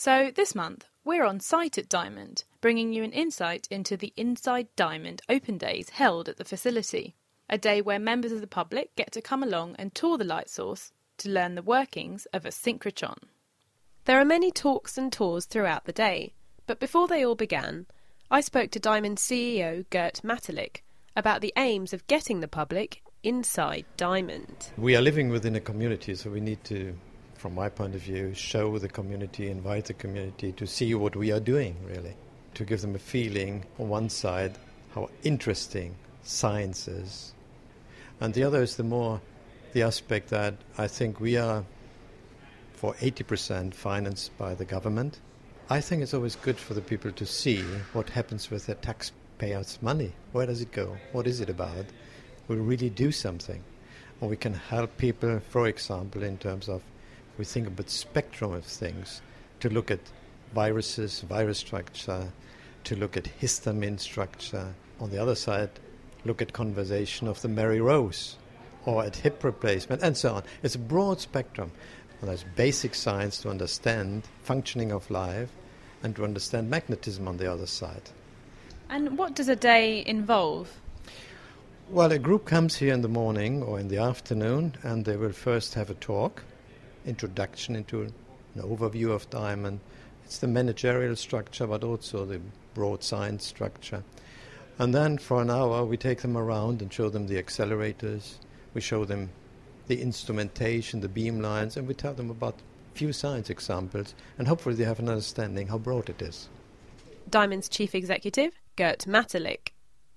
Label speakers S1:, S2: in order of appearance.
S1: So this month, we're on site at Diamond, bringing you an insight into the Inside Diamond Open Days held at the facility, a day where members of the public get to come along and tour the light source to learn the workings of a synchrotron. There are many talks and tours throughout the day, but before they all began, I spoke to Diamond CEO Gert Matelik about the aims of getting the public inside Diamond.
S2: We are living within a community, so we need to, from my point of view, show the community, invite the community to see what we are doing, really. To give them a feeling, on one side, how interesting science is. And the other is the aspect that I think we are, for 80%, financed by the government. I think it's always good for the people to see what happens with their taxpayers' money. Where does it go? What is it about? We'll really do something. Or we can help people, for example, in terms of, we think about spectrum of things, to look at viruses, virus structure, to look at histamine structure. On the other side, look at conservation of the Mary Rose, or at hip replacement, and so on. It's a broad spectrum. And there's basic science to understand functioning of life and to understand magnetism on the other side.
S1: And what does a day involve?
S2: Well, a group comes here in the morning or in the afternoon, and they will first have a talk, introduction into an overview of Diamond. It's the managerial structure, but also the broad science structure. And then for an hour, we take them around and show them the accelerators. We show them the instrumentation, the beamlines, and we tell them about a few science examples, and hopefully they have an understanding how broad it is.
S1: Diamond's Chief Executive, Gert Matelik.